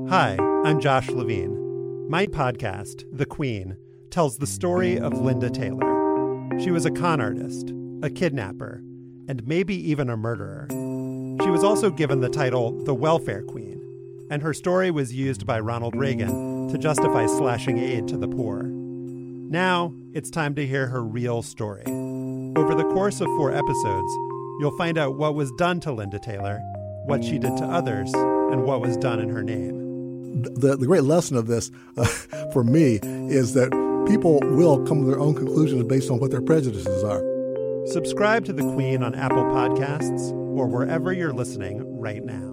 Hi, I'm Josh Levine. My podcast, The Queen, tells the story of Linda Taylor. She was a con artist, a kidnapper, and maybe even a murderer. She was also given the title the Welfare Queen, and her story was used by Ronald Reagan to justify slashing aid to the poor. Now, it's time to hear her real story. Over the course of 4 episodes, you'll find out what was done to Linda Taylor, what she did to others, and what was done in her name. The great lesson of this, for me, is that people will come to their own conclusions based on what their prejudices are. Subscribe to The Queen on Apple Podcasts or wherever you're listening right now.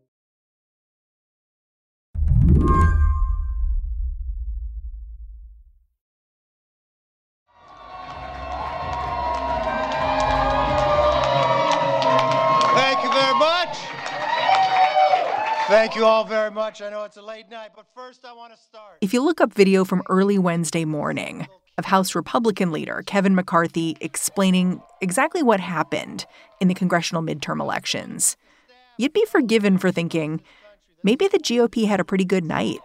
Thank you all very much. I know it's a late night, but first I want to start. If you look up video from early Wednesday morning of House Republican leader Kevin McCarthy explaining exactly what happened in the congressional midterm elections, you'd be forgiven for thinking maybe the GOP had a pretty good night.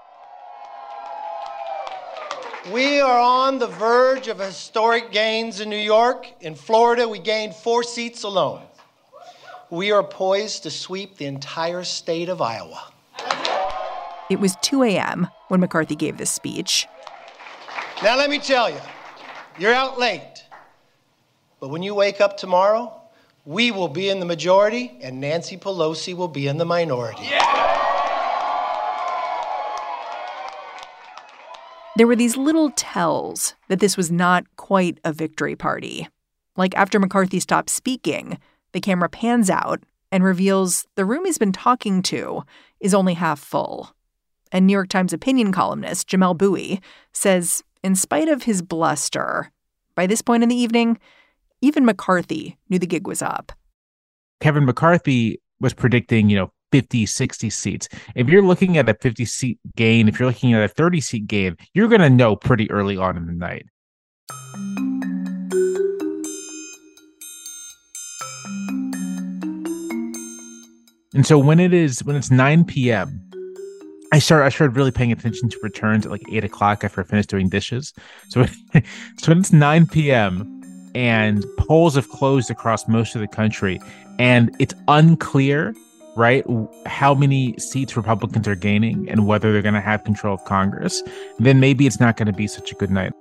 We are on the verge of historic gains in New York. In Florida, we gained 4 seats alone. We are poised to sweep the entire state of Iowa. It was 2 a.m. when McCarthy gave this speech. Now, let me tell you, you're out late. But when you wake up tomorrow, we will be in the majority and Nancy Pelosi will be in the minority. There were these little tells that this was not quite a victory party. Like after McCarthy stopped speaking, the camera pans out and reveals the room he's been talking to is only half full. And New York Times opinion columnist Jamelle Bouie says, in spite of his bluster, by this point in the evening, even McCarthy knew the gig was up. Kevin McCarthy was predicting, 50, 60 seats. If you're looking at a 50-seat gain, if you're looking at a 30-seat gain, you're going to know pretty early on in the night. And so when it's 9 p.m., I started really paying attention to returns at like 8 o'clock after I finished doing dishes. So when it's 9 p.m. and polls have closed across most of the country and it's unclear, right, how many seats Republicans are gaining and whether they're going to have control of Congress, then maybe it's not going to be such a good night.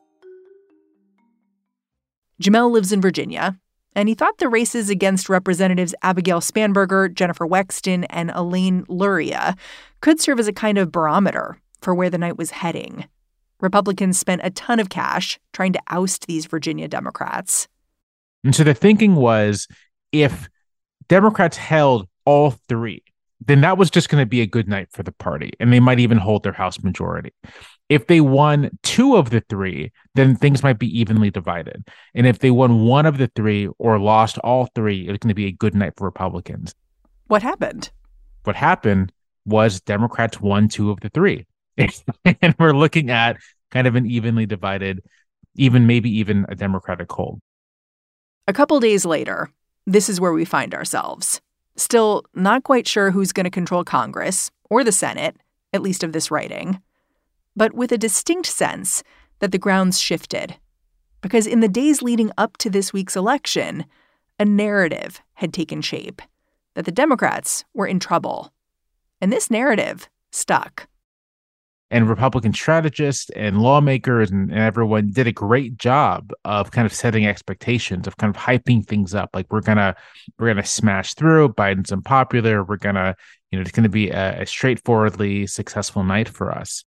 Jamelle lives in Virginia. And he thought the races against Representatives Abigail Spanberger, Jennifer Wexton, and Elaine Luria could serve as a kind of barometer for where the night was heading. Republicans spent a ton of cash trying to oust these Virginia Democrats. And so the thinking was, if Democrats held all 3, then that was just going to be a good night for the party, and they might even hold their House majority. If they won 2 of the 3, then things might be evenly divided. And if they won 1 of the 3 or lost all 3, it was going to be a good night for Republicans. What happened? What happened was Democrats won 2 of the 3. And we're looking at kind of an evenly divided, maybe even a Democratic hold. A couple days later, this is where we find ourselves. Still not quite sure who's going to control Congress or the Senate, at least of this writing, but with a distinct sense that the ground's shifted. Because in the days leading up to this week's election, a narrative had taken shape that the Democrats were in trouble. And this narrative stuck. And Republican strategists and lawmakers and everyone did a great job of kind of setting expectations, of kind of hyping things up. Like we're gonna smash through. Biden's unpopular. We're gonna, it's gonna be a straightforwardly successful night for us.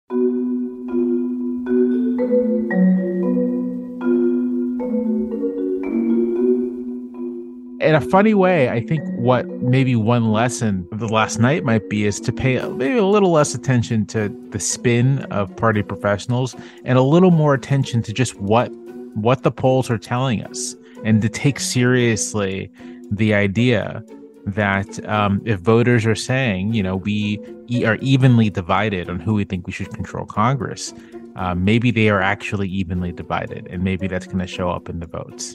In a funny way, I think what maybe one lesson of the last night might be is to pay maybe a little less attention to the spin of party professionals and a little more attention to just what the polls are telling us, and to take seriously the idea that if voters are saying, we are evenly divided on who we think we should control Congress, maybe they are actually evenly divided, and maybe that's going to show up in the votes.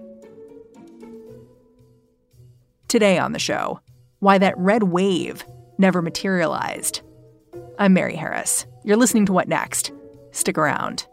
Today on the show, why that red wave never materialized. I'm Mary Harris. You're listening to What Next? Stick around.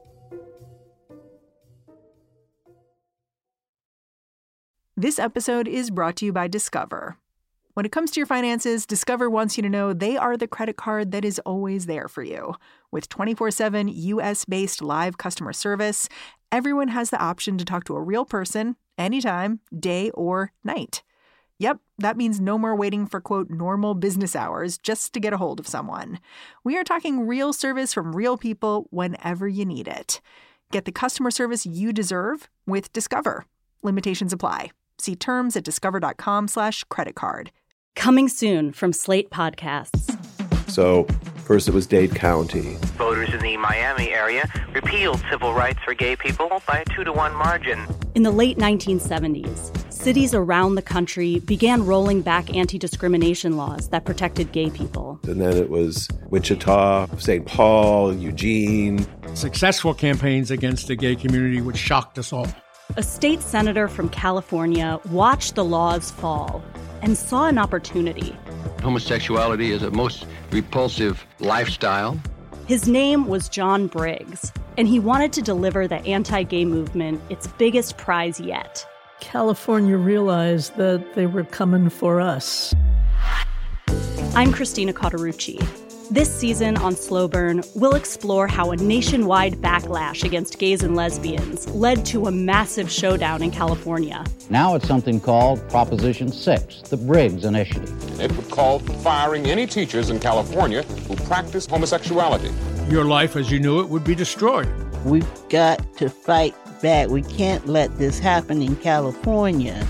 This episode is brought to you by Discover. When it comes to your finances, Discover wants you to know they are the credit card that is always there for you. With 24/7 U.S.-based live customer service, everyone has the option to talk to a real person anytime, day or night. Yep, that means no more waiting for, quote, normal business hours just to get a hold of someone. We are talking real service from real people whenever you need it. Get the customer service you deserve with Discover. Limitations apply. See terms at discover.com/creditcard. Coming soon from Slate Podcasts. So, first it was Dade County. Voters in the Miami area repealed civil rights for gay people by a 2-to-1 margin. In the late 1970s, cities around the country began rolling back anti-discrimination laws that protected gay people. And then it was Wichita, St. Paul, Eugene. Successful campaigns against the gay community, which shocked us all. A state senator from California watched the laws fall and saw an opportunity. Homosexuality is a most repulsive lifestyle. His name was John Briggs, and he wanted to deliver the anti-gay movement its biggest prize yet. California realized that they were coming for us. I'm Christina Cauterucci. This season on Slow Burn, we'll explore how a nationwide backlash against gays and lesbians led to a massive showdown in California. Now it's something called Proposition 6, the Briggs Initiative. It would call for firing any teachers in California who practice homosexuality. Your life as you knew it would be destroyed. We've got to fight back. We can't let this happen in California.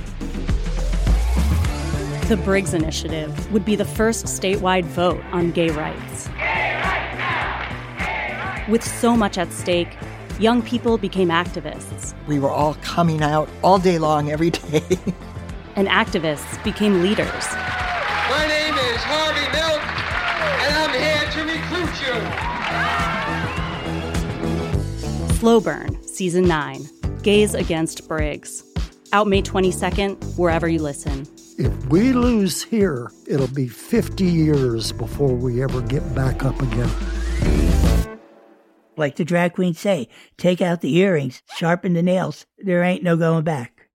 The Briggs Initiative would be the first statewide vote on gay rights. Gay rights now! Gay rights! With so much at stake, young people became activists. We were all coming out all day long, every day. And activists became leaders. My name is Harvey Milk, and I'm here to recruit you. Slow Burn, Season 9, Gays Against Briggs. Out May 22nd, wherever you listen. If we lose here, it'll be 50 years before we ever get back up again. Like the drag queens say, take out the earrings, sharpen the nails. There ain't no going back.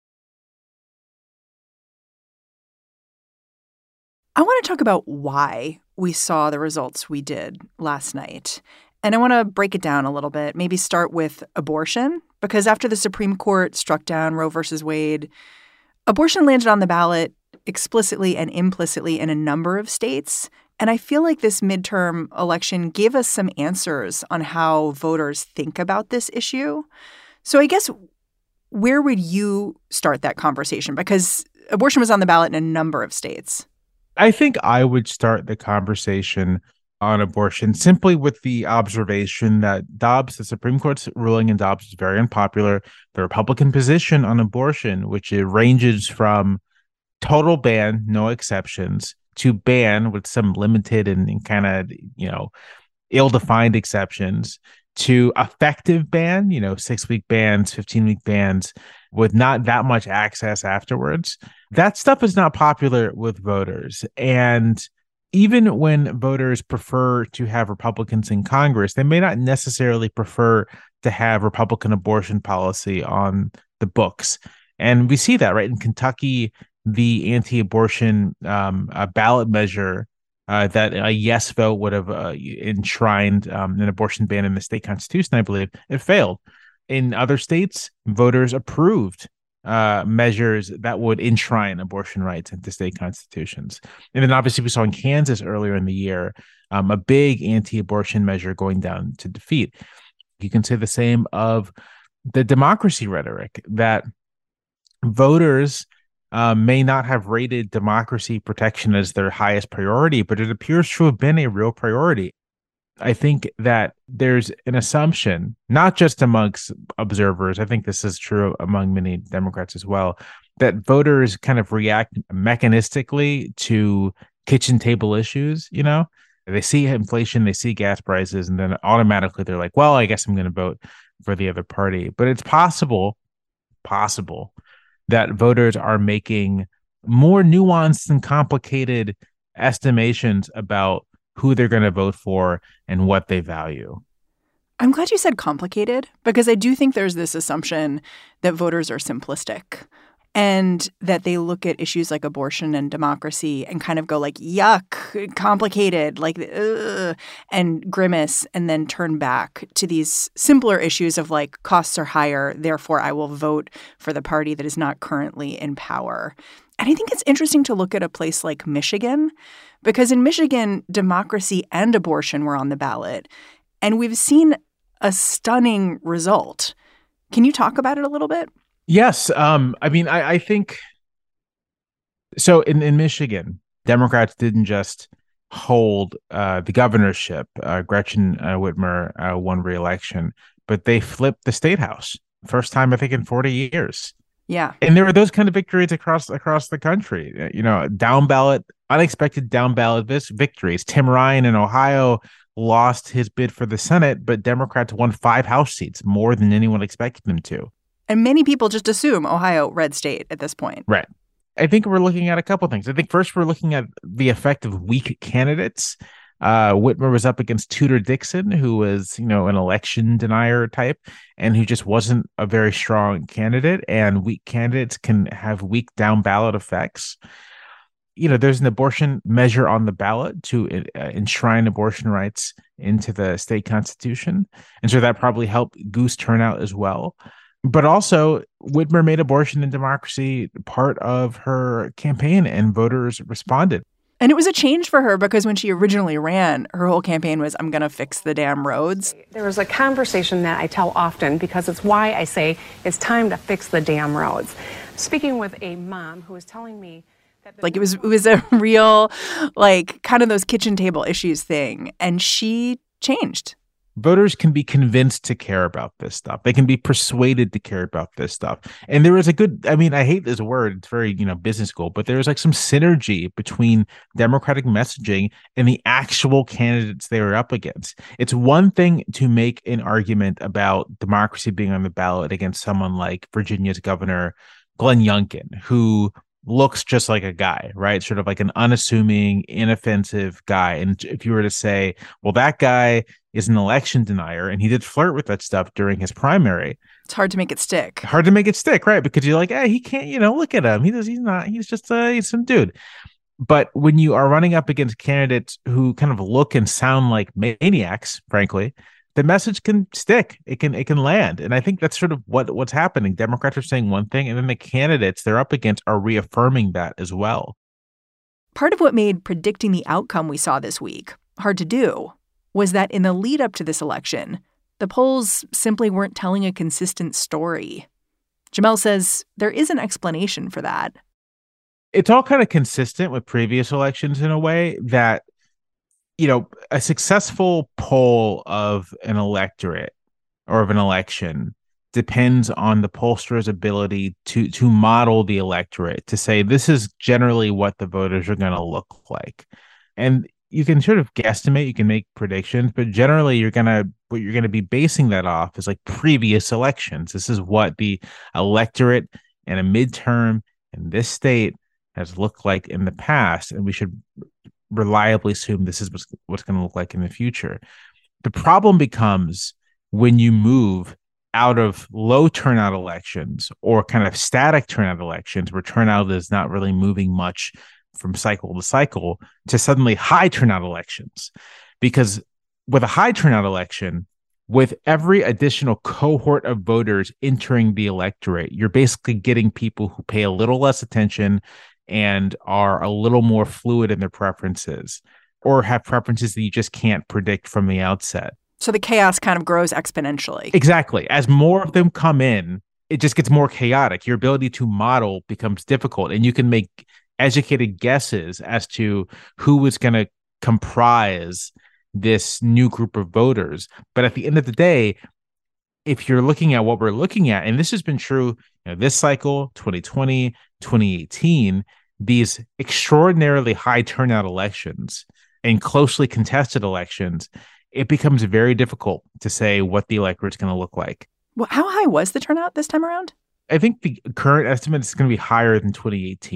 I want to talk about why we saw the results we did last night. And I want to break it down a little bit, maybe start with abortion, because after the Supreme Court struck down Roe versus Wade, abortion landed on the ballot explicitly and implicitly in a number of states. And I feel like this midterm election gave us some answers on how voters think about this issue. So I guess where would you start that conversation? Because abortion was on the ballot in a number of states. I think I would start the conversation on abortion simply with the observation that Dobbs, the Supreme Court's ruling in Dobbs, is very unpopular. The Republican position on abortion, which it ranges from total ban, no exceptions, to ban with some limited and kind of, ill-defined exceptions, to effective ban, 6-week bans, 15-week bans, with not that much access afterwards. That stuff is not popular with voters. And even when voters prefer to have Republicans in Congress, they may not necessarily prefer to have Republican abortion policy on the books. And we see that, right? In Kentucky, the anti-abortion ballot measure that a yes vote would have enshrined an abortion ban in the state constitution, I believe, it failed. In other states, voters approved measures that would enshrine abortion rights into state constitutions. And then obviously we saw in Kansas earlier in the year, a big anti-abortion measure going down to defeat. You can say the same of the democracy rhetoric, that voters may not have rated democracy protection as their highest priority, but it appears to have been a real priority. I think that there's an assumption, not just amongst observers, I think this is true among many Democrats as well, that voters kind of react mechanistically to kitchen table issues. They see inflation, they see gas prices, and then automatically they're like, well, I guess I'm going to vote for the other party. But it's possible that voters are making more nuanced and complicated estimations about who they're going to vote for and what they value. I'm glad you said complicated, because I do think there's this assumption that voters are simplistic and that they look at issues like abortion and democracy and kind of go like, yuck, complicated, like, ugh, and grimace, and then turn back to these simpler issues of like costs are higher, therefore I will vote for the party that is not currently in power. And I think it's interesting to look at a place like Michigan, because in Michigan, democracy and abortion were on the ballot. And we've seen a stunning result. Can you talk about it a little bit? Yes. I think so. In Michigan, Democrats didn't just hold the governorship. Gretchen Whitmer won re-election, but they flipped the state house. First time, I think, in 40 years. Yeah. And there were those kind of victories across the country, down ballot, unexpected down ballot victories. Tim Ryan in Ohio lost his bid for the Senate, but Democrats won 5 House seats, more than anyone expected them to. And many people just assume Ohio red state at this point. Right. I think we're looking at a couple of things. I think first we're looking at the effect of weak candidates. Whitmer was up against Tudor Dixon, who was, an election denier type and who just wasn't a very strong candidate. And weak candidates can have weak down ballot effects. There's an abortion measure on the ballot to enshrine abortion rights into the state constitution. And so that probably helped goose turnout as well. But also, Whitmer made abortion and democracy part of her campaign, and voters responded. And it was a change for her, because when she originally ran, her whole campaign was, I'm going to fix the damn roads. There was a conversation that I tell often, because it's why I say it's time to fix the damn roads. Speaking with a mom who was telling me that it was a real, kind of those kitchen table issues thing. And she changed. Voters can be convinced to care about this stuff. They can be persuaded to care about this stuff. And there is a good, I hate this word, it's very, business school, but there's some synergy between Democratic messaging and the actual candidates they were up against. It's one thing to make an argument about democracy being on the ballot against someone like Virginia's Governor Glenn Youngkin, who looks just like a guy, right? Sort of like an unassuming, inoffensive guy. And if you were to say, well, that guy is an election denier and he did flirt with that stuff during his primary, it's hard to make it stick. Right? Because you're like, hey, he can't, look at him. He's some dude. But when you are running up against candidates who kind of look and sound like maniacs, frankly, the message can stick. It can land. And I think that's sort of what's happening. Democrats are saying one thing, and then the candidates they're up against are reaffirming that as well. Part of what made predicting the outcome we saw this week hard to do was that in the lead up to this election, the polls simply weren't telling a consistent story. Jamelle says there is an explanation for that. It's all kind of consistent with previous elections in a way that, a successful poll of an electorate or of an election depends on the pollster's ability to model the electorate, to say this is generally what the voters are going to look like. And you can sort of guesstimate, you can make predictions, but generally what you're going to be basing that off is like previous elections. This is what the electorate and a midterm in this state has looked like in the past, and we should reliably assume this is what's going to look like in the future. The problem becomes when you move out of low turnout elections or kind of static turnout elections where turnout is not really moving much from cycle to cycle to suddenly high turnout elections. Because with a high turnout election, with every additional cohort of voters entering the electorate, you're basically getting people who pay a little less attention and are a little more fluid in their preferences, or have preferences that you just can't predict from the outset. So the chaos kind of grows exponentially. Exactly. As more of them come in, it just gets more chaotic. Your ability to model becomes difficult, and you can make educated guesses as to who is going to comprise this new group of voters. But at the end of the day, if you're looking at what we're looking at, and this has been true, this cycle, 2020, 2018, these extraordinarily high turnout elections and closely contested elections, it becomes very difficult to say what the electorate's going to look like. Well, how high was the turnout this time around? I think the current estimate is going to be higher than 2018.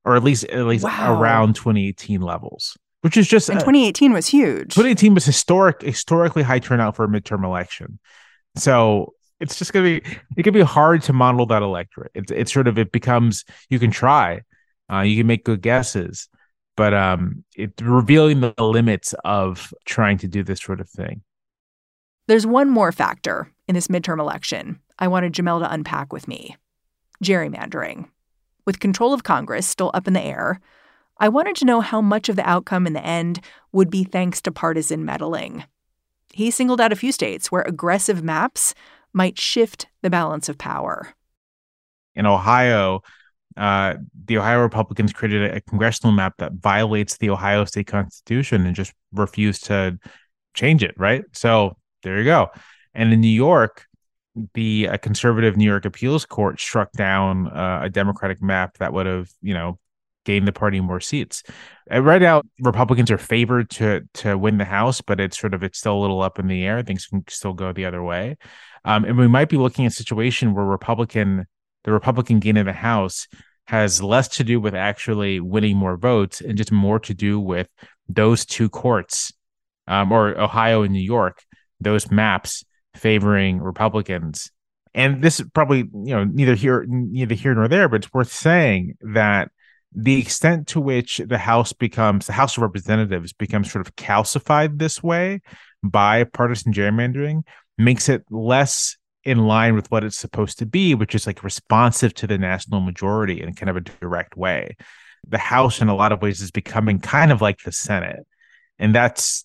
or at least around 2018 levels, which is just. And 2018 was huge. 2018 was historically high turnout for a midterm election. So it's just it can be hard to model that electorate. It becomes, you can try, you can make good guesses, but it's revealing the limits of trying to do this sort of thing. There's one more factor in this midterm election I wanted Jamelle to unpack with me: gerrymandering. With control of Congress still up in the air, I wanted to know how much of the outcome in the end would be thanks to partisan meddling. He singled out a few states where aggressive maps might shift the balance of power. In Ohio, the Ohio Republicans created a congressional map that violates the Ohio state constitution and just refused to change it, right? So there you go. And in New York, the conservative New York appeals court struck down a Democratic map that would have, gained the party more seats. Right now, Republicans are favored to win the House, but it's still a little up in the air. Things can still go the other way. And we might be looking at a situation where the Republican gain in the House has less to do with actually winning more votes and just more to do with those two courts, or Ohio and New York, those maps favoring Republicans. And this is probably, neither here nor there, but it's worth saying that the extent to which the House of Representatives becomes sort of calcified this way by partisan gerrymandering makes it less in line with what it's supposed to be, which is like responsive to the national majority in kind of a direct way. The House in a lot of ways is becoming kind of like the Senate. And that's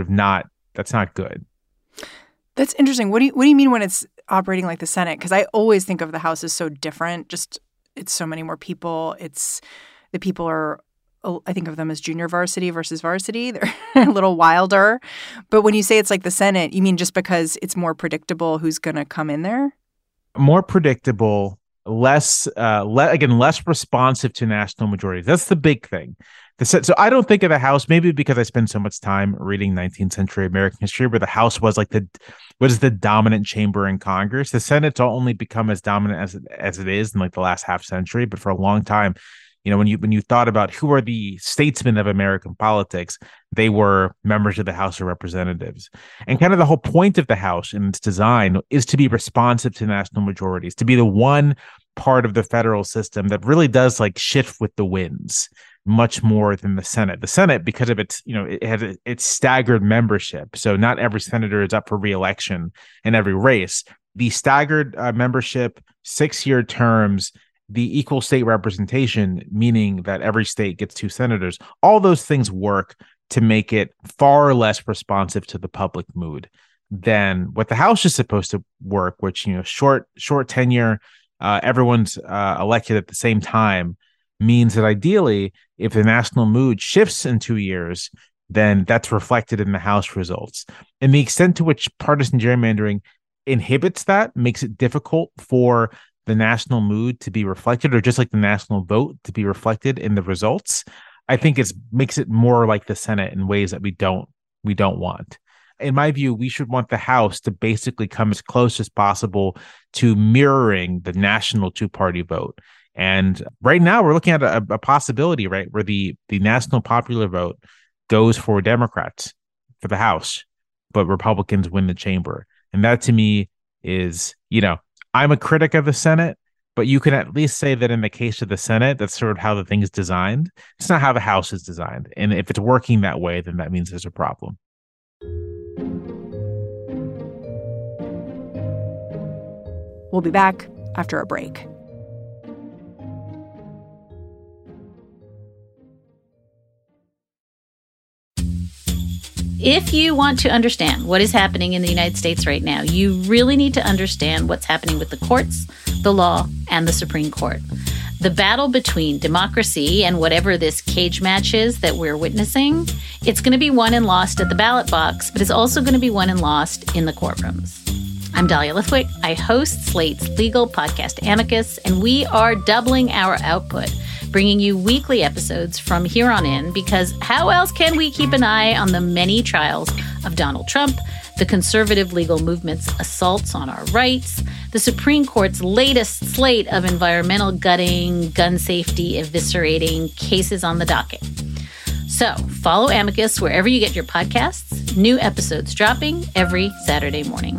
not good. That's interesting. What do you mean when it's operating like the Senate? Because I always think of the House as so different. Just it's so many more people. The people are, I think of them as junior varsity versus varsity. They're a little wilder. But when you say it's like the Senate, you mean just because it's more predictable who's going to come in there? More predictable, less responsive to national majorities. That's the big thing. So I don't think of the House, maybe because I spend so much time reading 19th century American history, where the House was like the dominant chamber in Congress. The Senate's only become as dominant as it is in like the last half century. But for a long time, when you thought about who are the statesmen of American politics, they were members of the House of Representatives. And kind of the whole point of the House and its design is to be responsive to national majorities, to be the one part of the federal system that really does like shift with the winds much more than the Senate. The Senate, because of its, it has its staggered membership. So not every senator is up for re-election in every race. The staggered membership, 6-year terms, the equal state representation, meaning that every state gets 2 senators, all those things work to make it far less responsive to the public mood than what the House is supposed to work, which, short tenure, everyone's elected at the same time, means that ideally, if the national mood shifts in 2 years, then that's reflected in the House results. And the extent to which partisan gerrymandering inhibits that makes it difficult for the national mood to be reflected, or just like the national vote to be reflected in the results, I think makes it more like the Senate in ways that we don't want. In my view, we should want the House to basically come as close as possible to mirroring the national two-party vote. And right now we're looking at a possibility, right, where the national popular vote goes for Democrats for the House, but Republicans win the chamber. And that to me is, I'm a critic of the Senate, but you can at least say that in the case of the Senate, that's sort of how the thing is designed. It's not how the House is designed. And if it's working that way, then that means there's a problem. We'll be back after a break. If you want to understand what is happening in the United States right now, you really need to understand what's happening with the courts, the law, and the Supreme Court. The battle between democracy and whatever this cage match is that we're witnessing, it's going to be won and lost at the ballot box, but it's also going to be won and lost in the courtrooms. I'm Dahlia Lithwick. I host Slate's legal podcast Amicus, and we are doubling our output, bringing you weekly episodes from here on in, because how else can we keep an eye on the many trials of Donald Trump, the conservative legal movement's assaults on our rights, the Supreme Court's latest slate of environmental gutting, gun safety eviscerating cases on the docket. So follow Amicus wherever you get your podcasts. New episodes dropping every Saturday morning.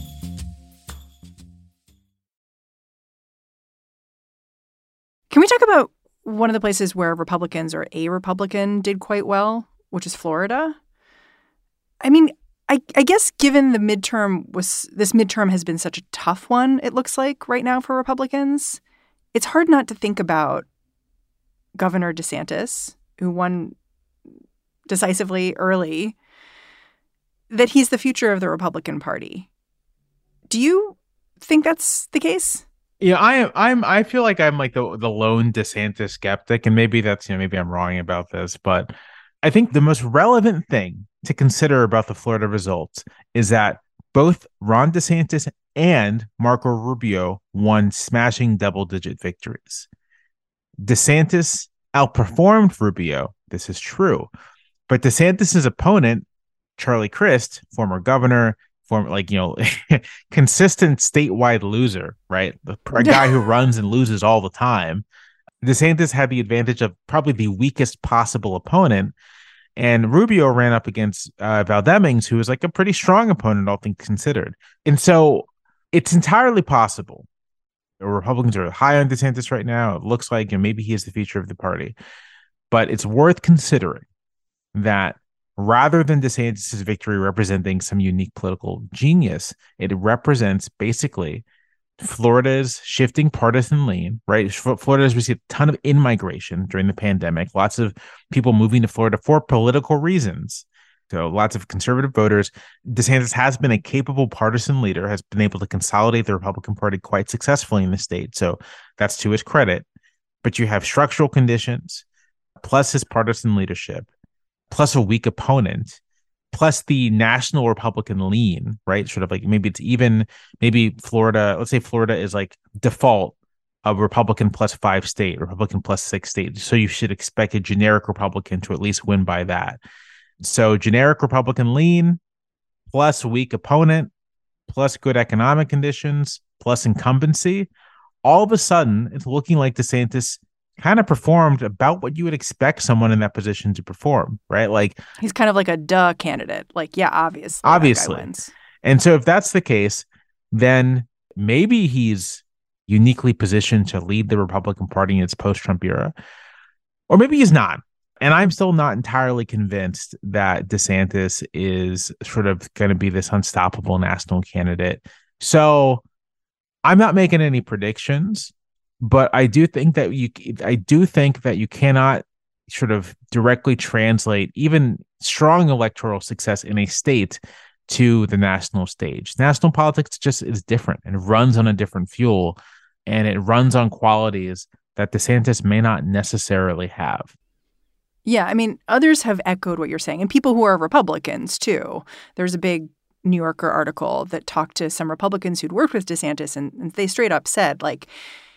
Can we talk about one of the places where Republicans or a Republican did quite well, which is Florida? I mean, I guess given this midterm has been such a tough one, it looks like right now for Republicans, it's hard not to think about Governor DeSantis, who won decisively early, that he's the future of the Republican Party. Do you think that's the case? Yeah, I feel like I'm like the lone DeSantis skeptic, and maybe that's, maybe I'm wrong about this, but I think the most relevant thing to consider about the Florida results is that both Ron DeSantis and Marco Rubio won smashing double-digit victories. DeSantis outperformed Rubio. This is true. But DeSantis's opponent, Charlie Crist, former governor, consistent statewide loser, right? A guy who runs and loses all the time. DeSantis had the advantage of probably the weakest possible opponent. And Rubio ran up against Val Demings, who was like a pretty strong opponent, all things considered. And so it's entirely possible. The Republicans are high on DeSantis right now. It looks like maybe he is the future of the party. But it's worth considering that rather than DeSantis' victory representing some unique political genius, it represents basically Florida's shifting partisan lean, right? Florida has received a ton of in-migration during the pandemic, lots of people moving to Florida for political reasons. So lots of conservative voters. DeSantis has been a capable partisan leader, has been able to consolidate the Republican Party quite successfully in the state. So that's to his credit. But you have structural conditions, plus his partisan leadership, plus a weak opponent, plus the national Republican lean, right? Sort of like maybe Florida, let's say Florida is like default a Republican plus 5 state, Republican plus 6 state. So you should expect a generic Republican to at least win by that. So generic Republican lean, plus weak opponent, plus good economic conditions, plus incumbency. All of a sudden, it's looking like DeSantis kind of performed about what you would expect someone in that position to perform, right? Like he's kind of like a duh candidate. Like, yeah, obviously. Obviously. That guy wins. And so if that's the case, then maybe he's uniquely positioned to lead the Republican Party in its post-Trump era, or maybe he's not. And I'm still not entirely convinced that DeSantis is sort of going to be this unstoppable national candidate. So I'm not making any predictions. But I do think that you cannot sort of directly translate even strong electoral success in a state to the national stage. National politics just is different and runs on a different fuel, and it runs on qualities that DeSantis may not necessarily have. Yeah, I mean, others have echoed what you're saying, and people who are Republicans, too. There's a big New Yorker article that talked to some Republicans who'd worked with DeSantis, and they straight up said, like,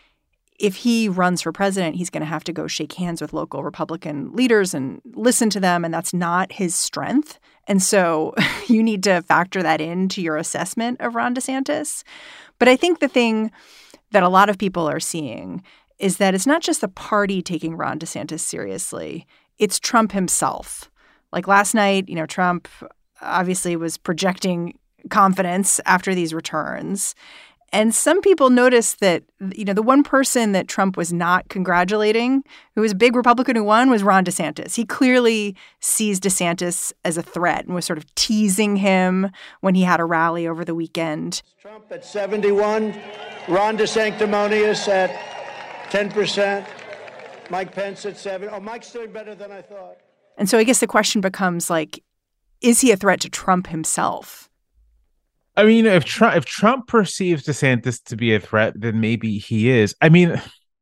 if he runs for president, he's going to have to go shake hands with local Republican leaders and listen to them. And that's not his strength. And so you need to factor that into your assessment of Ron DeSantis. But I think the thing that a lot of people are seeing is that it's not just the party taking Ron DeSantis seriously. It's Trump himself. Like last night, Trump obviously was projecting confidence after these returns. And some people noticed that, the one person that Trump was not congratulating, who was a big Republican who won, was Ron DeSantis. He clearly sees DeSantis as a threat and was sort of teasing him when he had a rally over the weekend. Trump at 71, Ron DeSanctimonious at 10%, Mike Pence at 7%. Oh, Mike's doing better than I thought. And so I guess the question becomes, like, is he a threat to Trump himself? I mean, if Trump perceives DeSantis to be a threat, then maybe he is. I mean,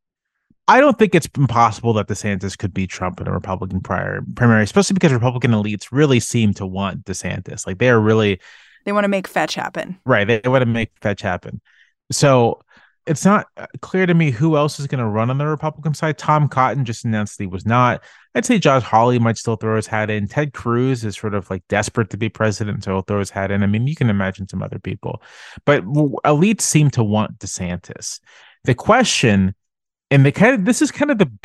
I don't think it's impossible that DeSantis could beat Trump in a Republican primary, especially because Republican elites really seem to want DeSantis. Like they want to make fetch happen. Right. They want to make fetch happen. So it's not clear to me who else is going to run on the Republican side. Tom Cotton just announced he was not. I'd say Josh Hawley might still throw his hat in. Ted Cruz is sort of like desperate to be president, so he'll throw his hat in. I mean, you can imagine some other people, but elites seem to want DeSantis. The question, and this is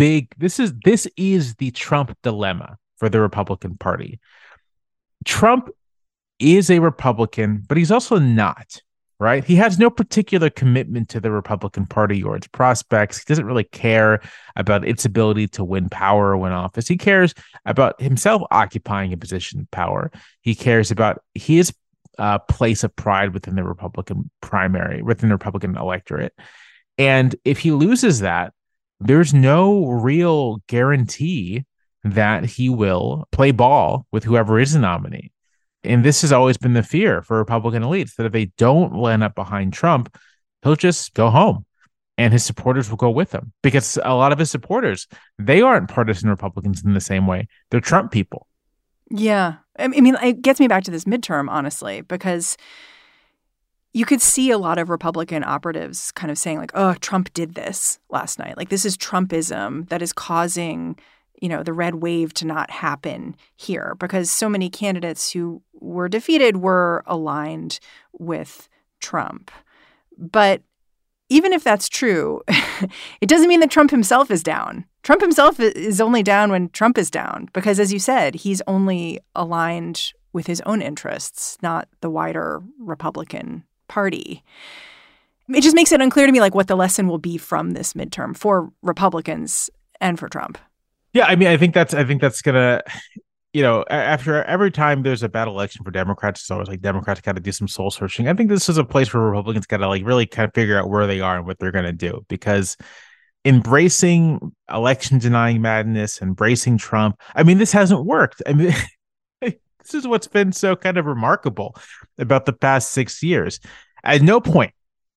the Trump dilemma for the Republican Party. Trump is a Republican, but he's also not, right? He has no particular commitment to the Republican Party or its prospects. He doesn't really care about its ability to win power or win office. He cares about himself occupying a position of power. He cares about his place of pride within the Republican primary, within the Republican electorate. And if he loses that, there's no real guarantee that he will play ball with whoever is the nominee. And this has always been the fear for Republican elites, that if they don't line up behind Trump, he'll just go home and his supporters will go with him, because a lot of his supporters, they aren't partisan Republicans in the same way. They're Trump people. Yeah. I mean, it gets me back to this midterm, honestly, because you could see a lot of Republican operatives kind of saying like, oh, Trump did this last night. Like, this is Trumpism that is causing, the red wave to not happen here, because so many candidates who were defeated were aligned with Trump. But even if that's true, it doesn't mean that Trump himself is down. Trump himself is only down when Trump is down, because, as you said, he's only aligned with his own interests, not the wider Republican Party. It just makes it unclear to me, like, what the lesson will be from this midterm for Republicans and for Trump. Yeah, I mean, I think that's gonna, after every time there's a bad election for Democrats, it's always like Democrats got to do some soul searching. I think this is a place where Republicans got to like really kind of figure out where they are and what they're gonna do, because embracing election denying madness, embracing Trump, I mean, this hasn't worked. I mean, this is what's been so kind of remarkable about the past 6 years. At no point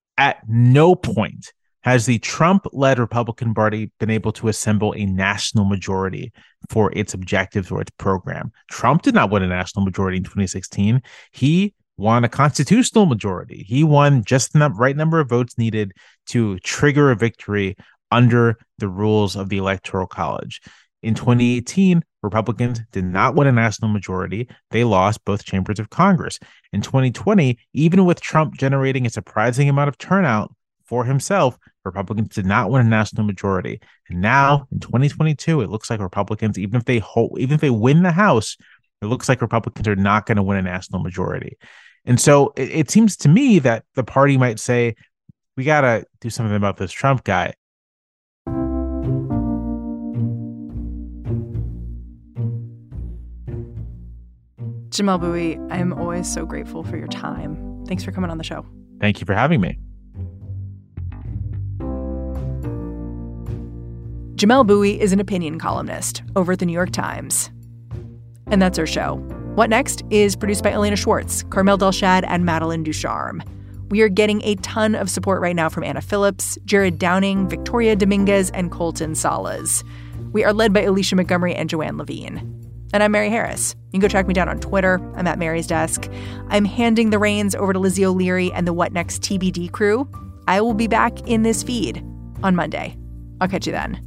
has the Trump-led Republican Party been able to assemble a national majority for its objectives or its program. Trump did not win a national majority in 2016. He won a constitutional majority. He won just the right number of votes needed to trigger a victory under the rules of the Electoral College. In 2018, Republicans did not win a national majority. They lost both chambers of Congress. In 2020, even with Trump generating a surprising amount of turnout for himself, Republicans did not win a national majority. And now in 2022, it looks like Republicans, even if they win the House, it looks like Republicans are not going to win a national majority. And so it seems to me that the party might say, we got to do something about this Trump guy. Jamelle Bouie, I'm always so grateful for your time. Thanks for coming on the show. Thank you for having me. Jamelle Bouie is an opinion columnist over at the New York Times. And that's our show. What Next is produced by Elena Schwartz, Carmel Delshad, and Madeline Ducharme. We are getting a ton of support right now from Anna Phillips, Jared Downing, Victoria Dominguez, and Colton Salas. We are led by Alicia Montgomery and Joanne Levine. And I'm Mary Harris. You can go track me down on Twitter. I'm at Mary's Desk. I'm handing the reins over to Lizzie O'Leary and the What Next TBD crew. I will be back in this feed on Monday. I'll catch you then.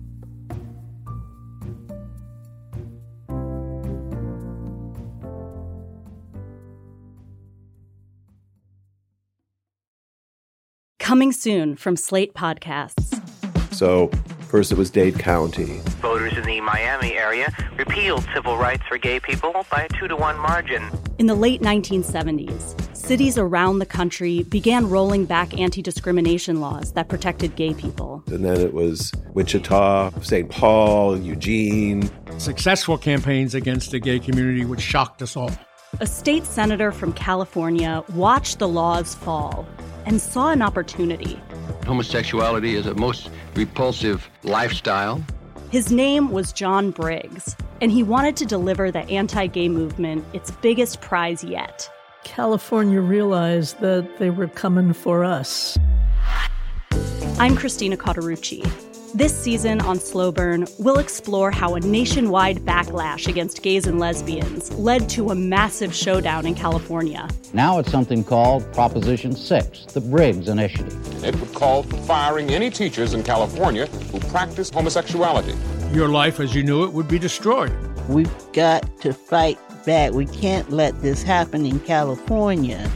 Coming soon from Slate Podcasts. So, first it was Dade County. Voters in the Miami area repealed civil rights for gay people by a 2-to-1 margin. In the late 1970s, cities around the country began rolling back anti-discrimination laws that protected gay people. And then it was Wichita, St. Paul, Eugene. Successful campaigns against the gay community, which shocked us all. A state senator from California watched the laws fall and saw an opportunity. Homosexuality is a most repulsive lifestyle. His name was John Briggs, and he wanted to deliver the anti-gay movement its biggest prize yet. California realized that they were coming for us. I'm Christina Cauterucci. This season on Slow Burn, we'll explore how a nationwide backlash against gays and lesbians led to a massive showdown in California. Now it's something called Proposition 6, the Briggs Initiative. It would call for firing any teachers in California who practice homosexuality. Your life as you knew it would be destroyed. We've got to fight back. We can't let this happen in California.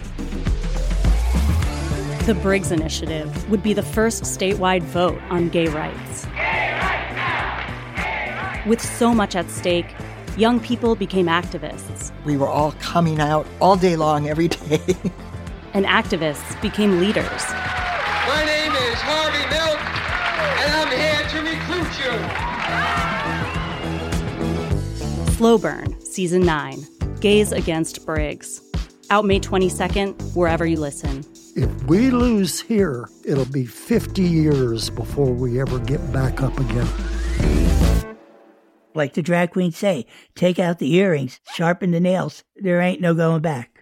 The Briggs Initiative would be the first statewide vote on gay rights. Gay rights now! Gay rights! With so much at stake, young people became activists. We were all coming out all day long, every day. And activists became leaders. My name is Harvey Milk, and I'm here to recruit you. Slow Burn, Season 9, Gays Against Briggs. Out May 22nd, wherever you listen. If we lose here, it'll be 50 years before we ever get back up again. Like the drag queens say, take out the earrings, sharpen the nails. There ain't no going back.